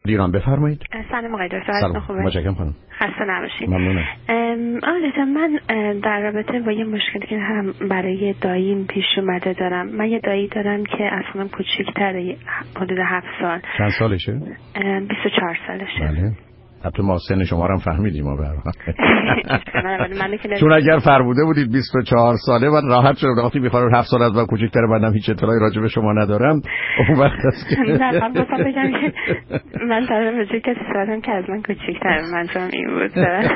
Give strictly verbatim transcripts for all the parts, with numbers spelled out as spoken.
ایران. بفرمایید. سلام آقای دکتر. حالتون خوبه؟ متشکرم خانم. خسته نباشید. ممنونم. آره من در رابطه با یه مشکلی که هم برای داییم پیش اومده دارم. من یه دایی دارم که اصلا کوچیک‌تره، حدود هفت سال. چند سالشه؟ بیست و چهار سالشه. بله. البته ما سن شما رو هم فهمیدیم ما برام. چون اگر فرموده بودید بیست و چهار ساله من راحت شدم. وقتی می‌خوام هفت سال از من کوچیک‌تره، منم هیچ اطلاعی راجع به شما ندارم. اون وقت است که نه من گفتم بگم که من دارم راجع کسی سوالم که از من کوچیک‌تره، منظورم این بود.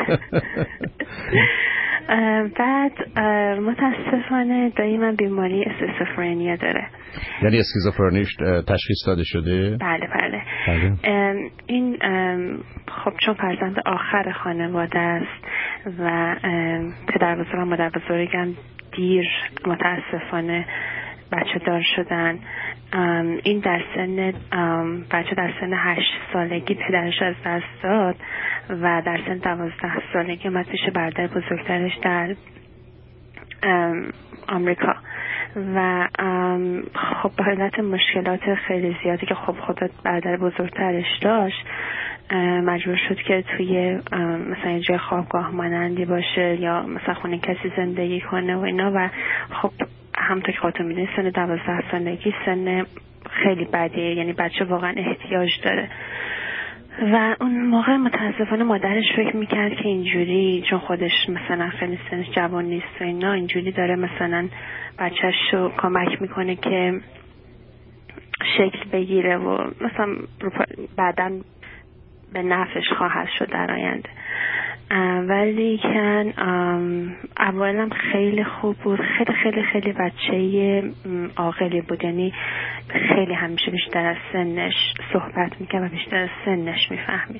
بعد متاسفانه دایی من بیماری اسکیزوفرنیا داره. یعنی اسکیزوفرنیش تشخیص داده شده؟ بله بله, بله. این خب چون فرزند آخر خانواده است و پدر بزرگ و مادر بزرگم دیر متاسفانه بچه دار شدن. این در سن بچه در سن هشت سالگی پدرش از دست داد و در سن دوازده سالگی اومد پیش برادر بزرگترش در آمریکا و خب به علت مشکلات خیلی زیادی که خب خودت برادر بزرگترش داشت مجبور شد که توی مثلا جای خوابگاه مانندی باشه یا مثلا خونه کسی زندگی کنه و اینا و خب همونطور که خودتون میدونید سن دوازده سالگی سن خیلی بدیه، یعنی بچه واقعا احتیاج داره و اون موقع متاسفانه مادرش فکر میکرد که اینجوری چون خودش مثلا خیلی سنش جوان نیست و اینا اینجوری داره مثلا بچهش رو کمک میکنه که شکل بگیره و مثلا بعداً به نفعش خواهد شد در آینده. ولی کن اولم خیلی خوب بود، خیلی خیلی خیلی بچه عاقلی بود، یعنی خیلی همیشه بیشتر از سنش صحبت میکرد و بیشتر از سنش میفهمید.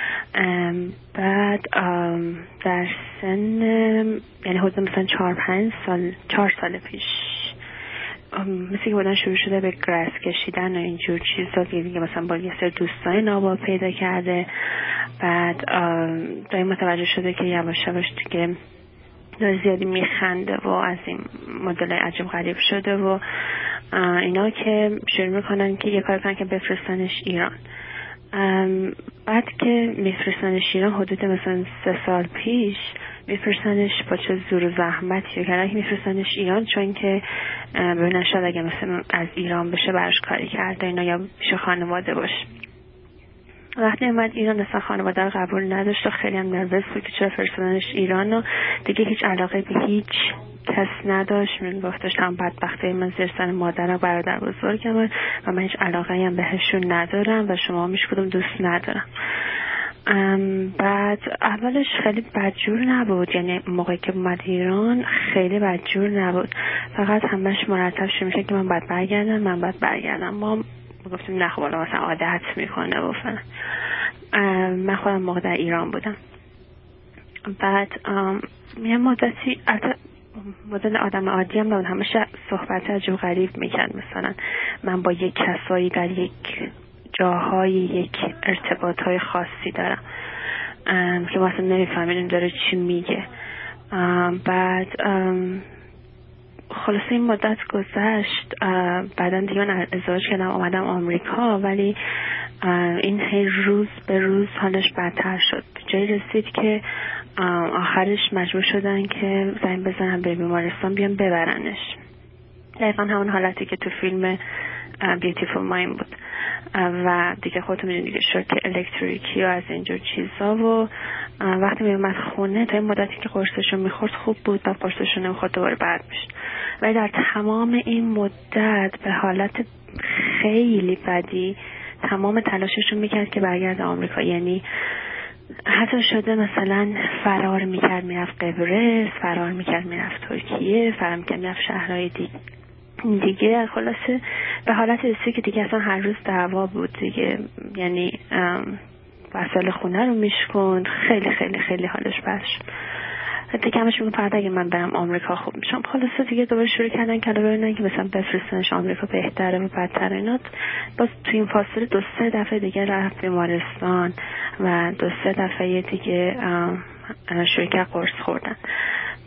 بعد در سن یعنی حدود مثلا چهار پنج سال چهار سال پیش مثل که بودن شروع شده به گرس کشیدن و اینجور چیزا که دیگه مثلا با یه سر دوستای نابا پیدا کرده. بعد دایی متوجه شده که یواش یواش دیگه داره زیادی میخنده و از این مدل عجیب غریب شده و اینا که شروع میکنن که یه کار کنن که بفرستنش ایران. بعد که میفرستنش ایران حدود مثلا سه سال پیش میفرستنش با چه زور و زحمتی کردن که میفرستنش ایران چون که ببینن شاید اگه مثلا از ایران بشه برش کاری کرده اینا یا بشه خانواده باشه. وقتی اومد ایران اصلا خانواده رو قبول نداشت و خیلی هم نروس بود که چرا فرستادنش ایران و دیگه هیچ علاقه به هیچ کس نداشت. من گفتش هم بدبختی من زیر سن مادر و برادر بزرگم و من هیچ علاقه هم بهشون ندارم و شما میش کدوم دوست ندارم. بعد اولش خیلی بدجور نبود، یعنی موقعی که اومد ایران خیلی بدجور نبود، فقط همش مرتب شد میشه که من باید برگردم من باید برگردم. ما گفتیم نه خب حالا مثلا عادت میکنه و فلان. من خودم موقع در ایران بودم. بعد یه مدتی مدل آدم عادی هم نبود، همشه صحبت عجب غریب میکرد. مثلا من با یک کسایی در یک جاهای یک ارتباطهای خاصی دارم که مثلا نمیفهمیدیم داره چی میگه. بعد خلاصه این مدت گذشت، بعدن دیگه من ازدواج کردم اومدم آمریکا، ولی این هی روز به روز حالش بدتر شد. جایی رسید که آخرش مجبور شدن که زنگ بزنن به بیمارستان بیان ببرنش. دقیقا همون حالتی که تو فیلم بیوتیفول مایند بود و دیگه خودتون میدونید دیگه شوک الکتریکی و از اینجور چیزا. و وقتی میومد خونه تا این مدتی که قرصشو میخورد خوب بود و قرصشو نمیخورد دوباره بد میشد، ولی در تمام این مدت به حالت خیلی بدی تمام تلاششو میکرد که برگرده آمریکا. یعنی حتی شده مثلا فرار میکرد میرفت قبرس، فرار میکرد میرفت ترکیه، فرار میکرد میرفت شهرهای دیگه دیگه خلاصه به حالت رسید که دیگه اصلا هر روز دعوا بود دیگه. یعنی وسایل خونه رو میشکند، خیلی خیلی خیلی حالش بد شد. دیگه همش میگم فردا اگه من برم آمریکا خوب میشم. خلاصه دیگه دوباره شروع کردن که ببینن که مثلا بفرستنش آمریکا بهتره و بدتر اینا. باز تو این فاصله دو سه دفعه دیگه رفت بیمارستان و دو سه دفعه دیگه شروع کرد قرص خوردن.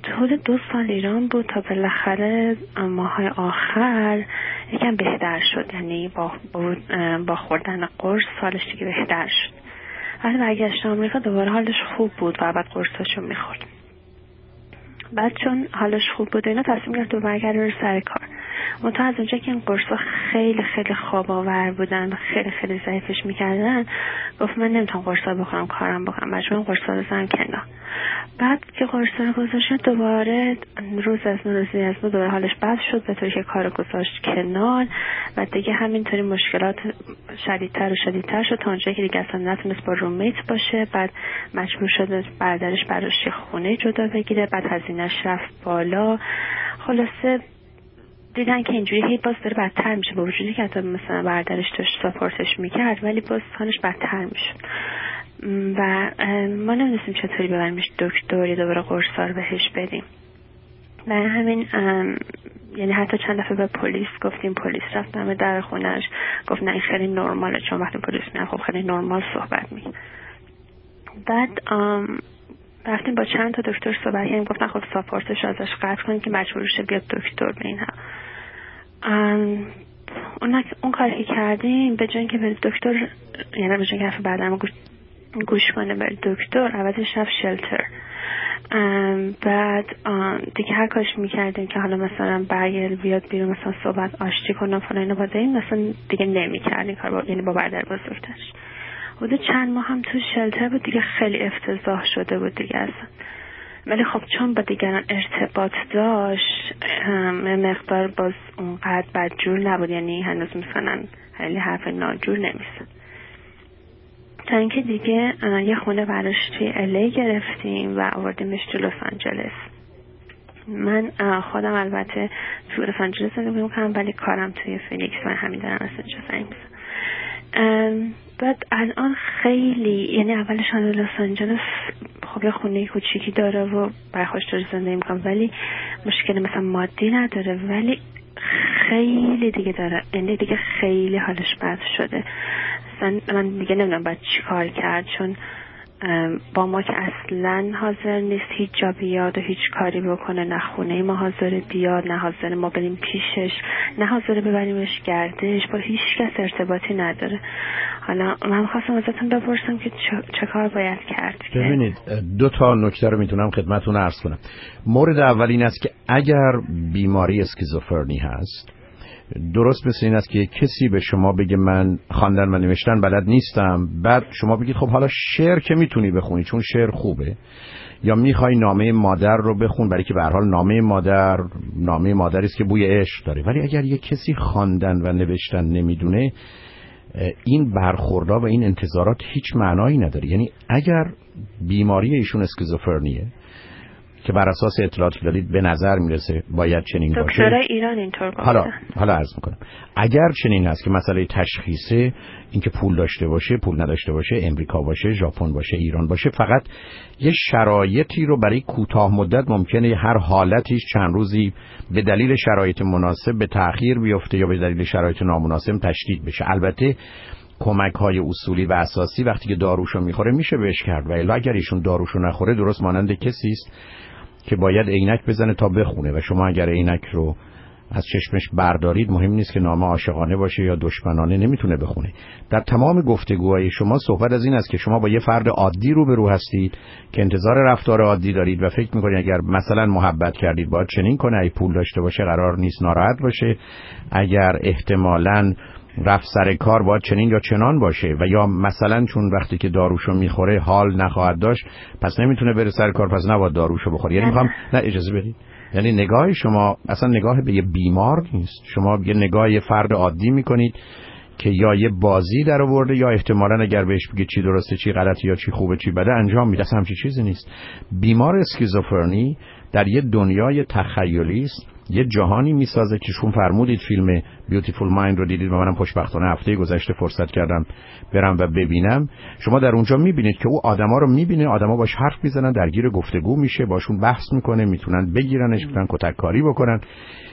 حدود دو سال ایران بود تا بالاخره ماهای آخر یکم بهتر شد، یعنی با, با, با خوردن قرص حالش دیگه بهتر شد. ولی برگشت آمریکا دوباره حالش خوب بود و بعد قرصاشو میخورد. بعد چون حالش خوب بود اینا تصمیم گرفت دوباره برگرده رو سر کار. منتها از اونجا که این قرصا خیلی خیلی خواب آور بودن و خیلی خیلی ضعیفش میکردن، گفت من نمیتونم قرصا بخورم کارم بکنم، مجبورم قرصا رو بزنم کنار. بعد که قرصا رو گذاشت دوباره روز از نو روزی از نو دوباره حالش بد شد، به طوری که کار گذاشت کنار و دیگه همینطوری مشکلات شدیدتر و شدیدتر شد تا اونجایی که دیگه اصلا نتونست با رومیت باشه. بعد مجبور شد برادرش براش خونه جدا بگیره، بعد هزینه‌اش رفت بالا. خلاصه دیدن که اینجوری هی باز داره بدتر میشه، با وجودی که حتی مثلا برادرش داشت ساپورتش میکرد ولی باز حالش بدتر میشه و ما نمیدونستیم چطوری ببریمش دکتر یا دوباره قرصا رو بهش بدیم. برای همین یعنی حتی چند دفعه به پلیس گفتیم، پلیس رفت دم در خونه‌اش گفت نه این خیلی نرماله، چون وقتی پلیس میاد خب خیلی نرمال صحبت میکنه. بعد رفتیم با چند تا دکتر صحبت کردیم، گفتن خب ساپورتش ازش قطع کنیم که مجبور شه بیاد دکتر. به این هم اون اون کاری که کردیم به جای اینکه بره دکتر، یعنی به جای اینکه حرف بعدم گوش گوش کنه بره دکتر، عوضش رفت شلتر. بعد دیگه هر کاش میکردیم که حالا مثلا برگرد بیاد بیرون مثلا صحبت آشتی کنه فلان اینا، بعد این مثلا دیگه نمیکردیم کار با، یعنی با برادر بزرگترش. حدود چند ماه هم تو شلتر بود، دیگه خیلی افتضاح شده بود دیگه اصلا. ولی خب چون با دیگران ارتباط داشت مقدار باز اونقدر بدجور نبود، یعنی هنوز مثلا خیلی حرف ناجور نمیزد. تا اینکه دیگه یه خونه براش توی الی گرفتیم و آوردیمش تو لس آنجلس. من خودم البته تو لس آنجلس زندگی میکنم ولی کارم توی فینیکس و همین دارم از اینجا زنگ میزنم. بعد الان خیلی، یعنی اولش هم لس آنجلس خب یه خونه کوچیکی داره و برخوش داره زندگی میکنم ولی مشکل مثلا مادی نداره، ولی خیلی دیگه داره، یعنی دیگه خیلی حالش بد شده. من دیگه نمیدونم باید چی کار کرد، چون با ما که اصلا حاضر نیست هیچ جا بیاد و هیچ کاری بکنه، نه خونه ما حاضر بیاد، نه حاضر ما بریم پیشش، نه حاضر ببریمش گردش، با هیچ کس ارتباطی نداره. حالا من خواستم ازتون بپرسم که چه کار باید کرد. ببینید دو تا نکته رو میتونم خدمتتون عرض کنم. مورد اول این است که اگر بیماری اسکیزوفرنی هست، درست مثل این است که کسی به شما بگه من خواندن و نوشتن بلد نیستم، بعد شما بگید خب حالا شعر که میتونی بخونی چون شعر خوبه، یا میخوای نامه مادر رو بخون برای که به هر حال نامه مادر نامه مادری است که بوی عشق داره. ولی اگر یک کسی خواندن و نوشتن نمیدونه، این برخوردها و این انتظارات هیچ معنایی نداره. یعنی اگر بیماری ایشون اسکیزوفرنیه که بر اساس اطلاعاتی دارید به نظر میرسه باید چنین باشه. دکترای ایران اینطور گفتن. حالا حالا عرض میکنم اگر چنین هست که مسئله تشخیصه، اینکه پول داشته باشه، پول نداشته باشه، امریکا باشه، ژاپن باشه، ایران باشه، فقط یه شرایطی رو برای کوتاه مدت ممکنه هر حالتیش چند روزی به دلیل شرایط مناسب به تأخیر بیفته یا به دلیل شرایط نامناسب تشدید بشه. البته کمک های اصولی و اساسی وقتی که داروشو میخوره میشه بهش کرد، و الا اگر ایشون داروشو نخوره درست مانند کسی است که باید عینک بزنه تا بخونه، و شما اگر عینک رو از چشمش بردارید مهم نیست که نامه عاشقانه باشه یا دشمنانه، نمیتونه بخونه. در تمام گفتگوهای شما صحبت از این است که شما با یه فرد عادی روبرو هستید که انتظار رفتار عادی دارید و فکر میکنید اگر مثلا محبت کردید باید چنین کنه، اگه پول داشته باشه قرار نیست ناراحت باشه، اگر احتمالاً رفت سر کار باید چنین یا چنان باشه، و یا مثلا چون وقتی که داروشو میخوره حال نخواهد داشت پس نمیتونه بره سر کار پس نباید داروشو بخوره. یعنی میخوام نه اجازه بدید، یعنی نگاه شما اصلا نگاه به یه بیمار نیست، شما یه نگاه یه فرد عادی میکنید که یا یه بازی در آورده یا احتمالاً اگر بهش بگید چی درسته چی غلطه یا چی خوبه چی بده انجام میده. اصلا همچین چیزی نیست. بیمار اسکیزوفرنی در یه دنیای تخیلی است، یه جهانی میسازه که شما فرمودید فیلم بیوتیفول مایند رو دیدید و منم خوشبختانه هفته گذشته فرصت کردم برم و ببینم. شما در اونجا میبینید که او آدما رو میبینه، آدما باش حرف میزنن، درگیر گفتگو میشه، باشون بحث میکنه، میتونن بگیرنش، میتونن کتک کاری بکنن.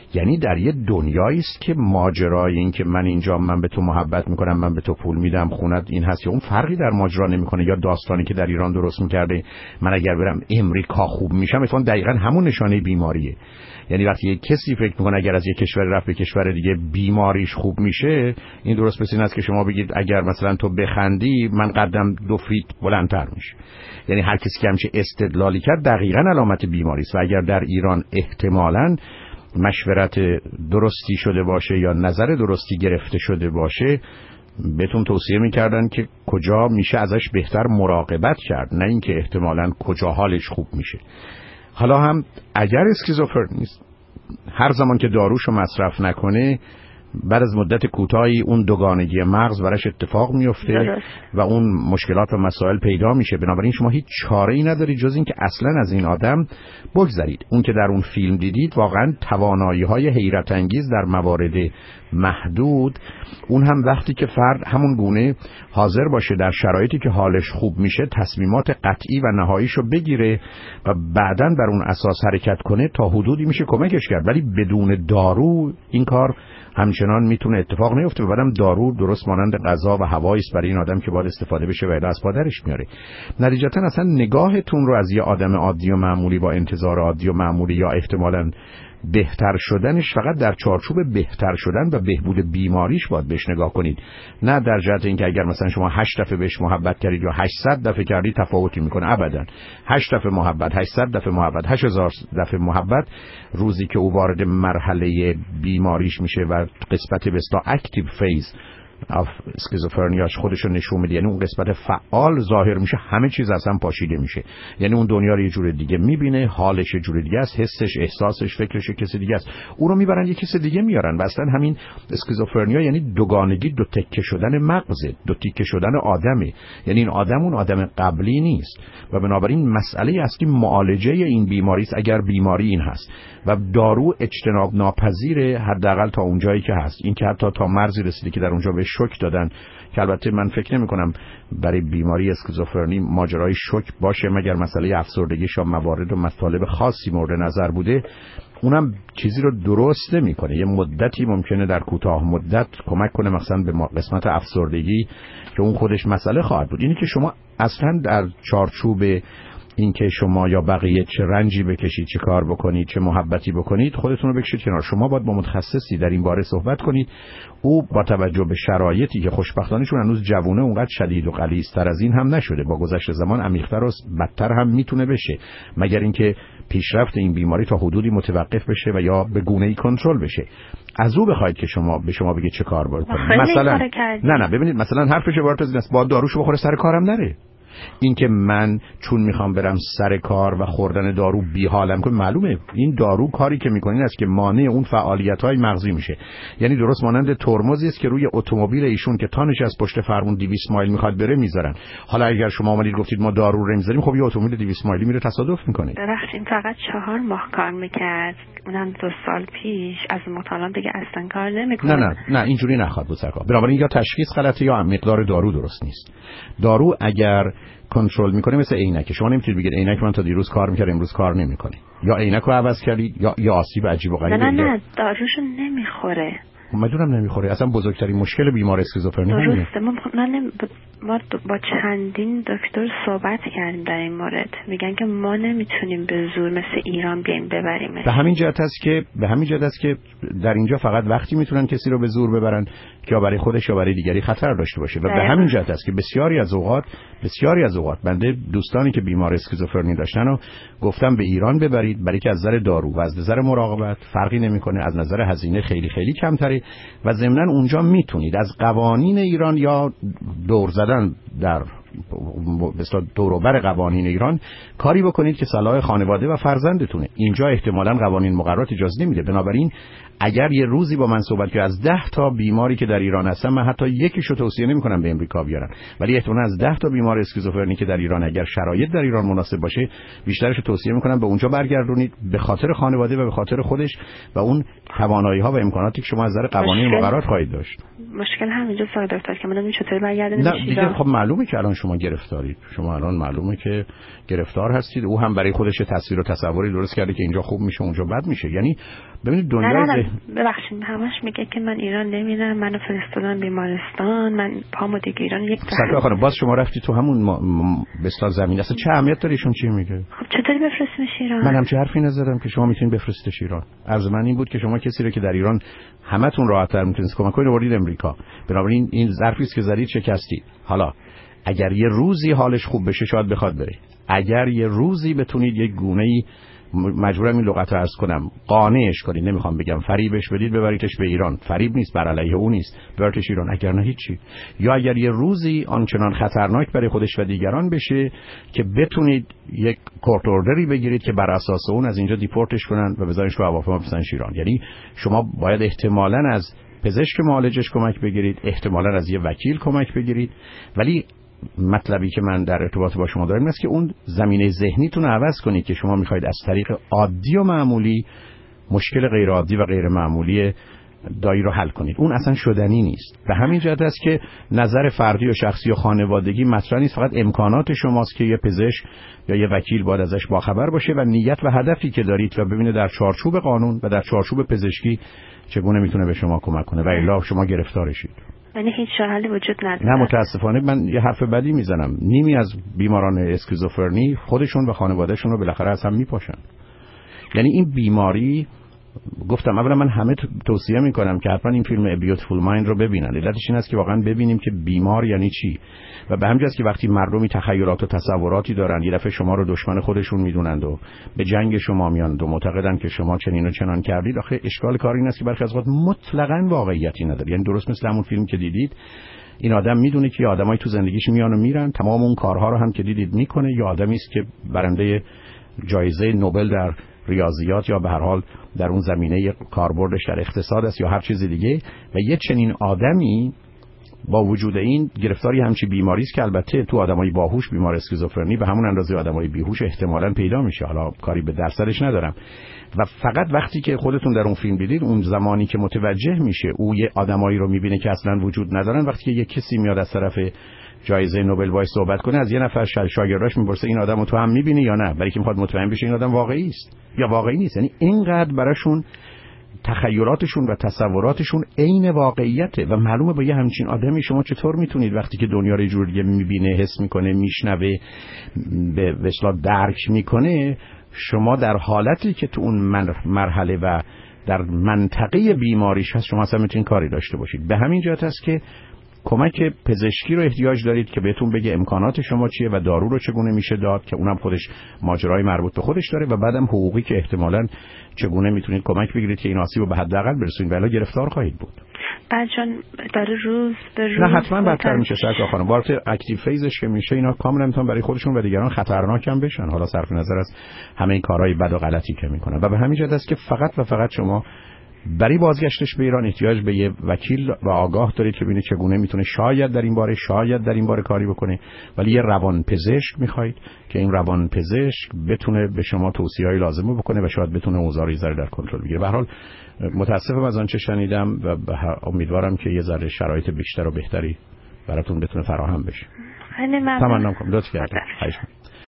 یعنی در یه دنیایی است که ماجرای این که من اینجا من به تو محبت میکنم، من به تو پول میدم، خونت این هست یا اون فرقی در ماجرا نمیکنه. یا داستانی که در ایران درست میکرده من اگر برم امریکا خوب میشم، مثلا دقیقاً همون نشانه بیماریه. یعنی وقتی یک کسی فکر میکنه اگر از یک کشور رفت به کشور دیگه بیماریش خوب میشه، این درست مثل این است که شما بگید اگر مثلا تو بخندی من قدم دو فیت بلندتر میشه. یعنی هر کسی که همچه استدلالی کرد دقیقاً علامت بیماری است. و اگر در ایران احتمالاً مشورت درستی شده باشه یا نظر درستی گرفته شده باشه، بهتون توصیه میکردن که کجا میشه ازش بهتر مراقبت کرد، نه اینکه احتمالاً کجا حالش خوب میشه. حالا هم اگر اسکیزوفرنیست هر زمان که داروشو مصرف نکنه، بعد از مدت کوتاهی اون دوگانگی مغز براش اتفاق میفته و اون مشکلات و مسائل پیدا میشه. بنابراین شما هیچ چاره‌ای ندارید جز این که اصلا از این آدم بگذرید. اون که در اون فیلم دیدید واقعا توانایی‌های حیرت انگیز در موارد محدود، اون هم وقتی که فرد همون گونه حاضر باشه در شرایطی که حالش خوب میشه تصمیمات قطعی و نهاییشو بگیره و بعداً بر اون اساس حرکت کنه، تا حدودی میشه کمکش کرد. ولی بدون دارو این کار همچنان میتونه اتفاق نیفته و بعدم دارو درست مانند غذا و هوایی است برای این آدم که باید استفاده بشه و الا از پادرش میاره. نتیجتا اصلا نگاهتون رو از یه آدم عادی و معمولی با انتظار عادی و معمولی یا احتمالاً بهتر شدنش فقط در چارچوب بهتر شدن و بهبود بیماریش باید بهش نگاه کنید، نه در جهت اینکه اگر مثلا شما هشت دفعه بهش محبت کردید یا هشتصد دفعه کردید تفاوتی میکنه. ابدا. هشت دفعه محبت، هشتصد دفعه محبت، هشت هزار دفعه محبت، روزی که او وارد مرحله بیماریش میشه و قسمت به اصطلاح اکتیو فیز اف اسکیزوفرنیاش خودشو نشون میده، یعنی اون قسمت فعال ظاهر میشه، همه چیز اصلا پاشیده میشه. یعنی اون دنیا رو یه جور دیگه میبینه، حالش یه جور دیگه است، حسش، احساسش، فکرش کسی دیگه است. او رو میبرن یه کسی دیگه میارن. و اصلا همین اسکیزوفرنیا یعنی دوگانگی، دو تکه شدن مغزه، دو تکه شدن آدمه. یعنی این آدم اون آدم قبلی نیست و بنابراین مسئله اصلی معالجه این بیماری است اگر بیماری این هست. و دارو اجتناب ناپذیره، حداقل تا اونجایی که هست. این که حتی تا مرزی رسیده که در اونجا به شوک دادن، که البته من فکر نمی کنم برای بیماری اسکیزوفرنی ماجرای شوک باشه مگر مسئله افسردگی یا موارد و مطالب خاصی مورد نظر بوده. اونم چیزی رو درست نمی‌کنه. یه مدتی ممکنه در کوتاه مدت کمک کنه مثلا به قسمت افسردگی که اون خودش مسئله خواهد بود. اینی که شما اصلا در چارچوب این که شما یا بقیه چه رنجی بکشید، چه کار بکنید، چه محبتی بکنید، خودتون رو بکشید کنار. شما باید با متخصصی در این باره صحبت کنید. او با توجه به شرایطی که خوشبختانه چون هنوز جوونه اونقدر شدید و غلیظ‌تر از این هم نشده، با گذشت زمان عمیق‌تر و بدتر هم میتونه بشه، مگر اینکه پیشرفت این بیماری تا حدودی متوقف بشه و یا به گونه‌ای کنترل بشه. از او بخواید که شما به شما بگه چه کار باید کنید. مثلا نه نه ببینید، مثلا حرفش عبارت از این است: با داروشو بخوره سر کارم نره. این که من چون میخوام برم سر کار و خوردن دارو بیحالم کنم، معلومه این دارو کاری که میکنین است که مانع اون فعالیت‌های مغزی میشه. یعنی درست مانند ترمزی است که روی اتومبیل ایشون که تانش از پشت فرمون دویست مایل میخواد بره میذارن. حالا اگر شما اومدید گفتید ما دارو رو نمیذاریم، خب یه اتومبیل دویست مایلی میره تصادف میکنه. ببخشید فقط چهار ماه کار میکرد، اونم دو سال پیش، از مطالعات دیگه اصلا کار نمیکنه. نه نه نه اینجوری نخواد بود سرکار. بنابراین یا تشخیص غلطه یا مقدار دارو درست نیست. دارو اگر کنترل میکنه مثل عینک، شما نمیتونید بگید عینک من تا دیروز کار میکرد امروز کار نمیکنه، یا عینک رو عوض کردی یا یا آسیب عجیب و غریبی. نه نه نه داروشو نمیخوره. مدونم نمیخوره. اصلا بزرگترین مشکل بیمار اسکیزوفرنی همینه. درسته. من نمی... ما با چندین دکتر صحبت کردیم در این مورد، میگن که ما نمیتونیم به زور مثل ایران بیایم ببریمش. به همین جهت است که به همین جهت است که در اینجا فقط وقتی میتونن کسی رو به زور ببرن که یا برای خودش یا برای دیگری خطر داشته باشه. و به همین جهت است که بسیاری از اوقات بسیاری از اوقات بنده دوستانی که بیمار اسکیزوفرنی داشتن و گفتم به ایران ببرید، برای که از نظر دارو و از نظر مراقبت فرقی نمیکنه، از نظر هزینه خیلی خیلی کمتره و ضمناً اونجا میتونید از قوانین ایران یا دور زدن در مثلا دوروبر قوانین ایران کاری بکنید که صلاح خانواده و فرزندتونه. اینجا احتمالاً قوانین مقررات اجازه نمیده. بنابراین اگر یه روزی با من صحبت که از ده تا بیماری که در ایران هستن، من حتی یکیشو توصیه نمی‌کنم به امریکا بیارن، ولی احتمالاً از ده تا بیمار اسکیزوفرنی که در ایران اگر شرایط در ایران مناسب باشه، بیشترشو توصیه می‌کنم به اونجا برگردونید، به خاطر خانواده و به خاطر خودش و اون توانایی‌ها و امکاناتی که شما از نظر قوانین مقررات خواهید داشت. مشکل همینجا سر دکتر که من چطوری برگردونم. نه دیگه خب معلومه که الان شما گرفتید گرفتارید. شما الان معلومه که گرفتار هستید. او هم برای خودش تصویر و تصوری درست کرده که اینجا خوب میشه اونجا بد میشه. یعنی ببینید دنیا نه نه ببخشید همش میگه که من ایران نمیرم، منو فرستادن بیمارستان، من پامو دیگه ایران یک سرکار خانم باز شما رفتی تو همون ما... م... بستان زمین. اصلا چه اهمیت داره ایشون چی میگه؟ خب چطوری بفرستنش ایران؟ من هم چه حرفی نزدم که شما میتونید بفرستش ایران. عرض من این بود که شما کسی رو که در ایران همتون راحت‌تر میتونید کمک کنید آورید امریکا. بنابراین این ظرفی است که زدید شکستید. حالا اگر یه روزی حالش خوب بشه شاید بخواد بره. اگر یه روزی بتونید یک گونه‌ای، مجبورم این لغت رو عرض کنم، قانعش کنید، نمیخوام بگم فریبش بدید ببریدش به ایران، فریب نیست، بر علیه او نیست، ببریدش ایران، اگر نه هیچی. یا اگر یه روزی آنچنان خطرناک برای خودش و دیگران بشه که بتونید یک کورت اوردری بگیرید که بر اساس اون از اینجا دیپورتش کنن و بذارنش رو هواپیما بفرستنش ایران. یعنی شما باید احتمالاً از پزشک معالجش کمک بگیرید، احتمالاً از یه وکیل کمک بگیرید، ولی مطلبی که من در ارتباط با شما دارم این است که اون زمینه ذهنیتون رو عوض کنید که شما میخواید از طریق عادی و معمولی مشکل غیر عادی و غیر معمولی دایی رو حل کنید. اون اصلا شدنی نیست. به همین جهت است که نظر فردی و شخصی و خانوادگی مطرح نیست، فقط امکانات شماست که یه پزشک یا یه وکیل باید ازش باخبر باشه و نیت و هدفی که دارید و ببینه در چارچوب قانون و در چارچوب پزشکی چگونه میتونه به شما کمک کنه و الا شما گرفتارشید. یعنی هیچ راه حلی وجود نداره. نه متاسفانه من یه حرف بدی میزنم. نیمی از بیماران اسکیزوفرنی خودشون و خانوادهشون رو بالاخره از هم میپاشن. یعنی این بیماری، گفتم اولا من همه توصیه میکنم که حتما این فیلم A Beautiful Mind رو ببینن. علتش این است که واقعا ببینیم که بیمار یعنی چی و به همین جاست که وقتی مردمی تخیلات و تصوراتی دارن یه دفعه شما رو دشمن خودشون میدونند و به جنگ شما میان و معتقدن که شما چنین و چنان کردید، آخه اشکال کار این است که برخی از وقت مطلقاً واقعیتی نداره. یعنی درست مثل همون فیلم که دیدید، این آدم میدونه که آدمای تو زندگیش میان و میرن، تمام اون کارها رو هم که دیدید میکنه. یا آدمی است که برنده جایزه نوبل در ریاضیات یا به هر حال در اون زمینه کاربردش در اقتصاد است یا هر چیز دیگه، و یه چنین آدمی با وجود این گرفتاری همچی بیماری است که البته تو آدمای باهوش بیمار اسکیزوفرنی به همون اندازه آدمای بیهوش احتمالاً پیدا میشه، حالا کاری به درصدش ندارم. و فقط وقتی که خودتون در اون فیلم دیدید، اون زمانی که متوجه میشه او یه آدمایی رو میبینه که اصلا وجود ندارن، وقتی که یه کسی میاد از طرف جایزه نوبل وای صحبت کنه، از یه نفر شاگرداش میپرسه این آدمو تو هم میبینی یا نه، برای اینکه میخواد مطمئن بشه این آدم واقعی است یا واقعی نیست. یعنی اینقدر براشون تخیلاتشون و تصوراتشون عین واقعیته و معلومه با یه همچین آدمی شما چطور میتونید وقتی که دنیا رو یه جوری میبینه، حس میکنه، میشنوه، به اصطلاح درک میکنه، شما در حالتی که تو اون مرحله و در منطقه بیماریش هست شما اصلا میتونید کاری داشته باشید. به همین جهت است که کمک پزشکی رو احتیاج دارید که بهتون بگه امکانات شما چیه و دارو رو چگونه میشه داد، که اونم خودش ماجرای مربوط به خودش داره، و بعدم حقوقی که احتمالاً چگونه میتونید کمک بگیرید که این آسیب رو به حداقل برسونید، ولی گرفتار خواهید بود. بعد چون داره روز به روز نه حتما بدتر میشه سرکار خانم. وارد اکتیو فیزش که میشه اینا کاملا میتونن برای خودشون و دیگران خطرناک هم بشن، حالا صرف نظر از همه این کارهای بد و غلطی که میکنن. و به همین جهت است که فقط و فقط شما برای بازگشتش به ایران احتیاج به یه وکیل و آگاه دارید که ببینید چگونه میتونه شاید در این باره شاید در این باره کاری بکنه، ولی یه روانپزشک میخواید که این روانپزشک بتونه به شما توصیه‌های لازمه بکنه و شاید بتونه اوضاع رو یه ذره در کنترل بگیره. به هر حال متاسفم از آنچه شنیدم و امیدوارم که یه ذره شرایط بیشتر و بهتری براتون بتونه فراهم بشه. خیلی ممنون. تمام کنم. لطف کردید.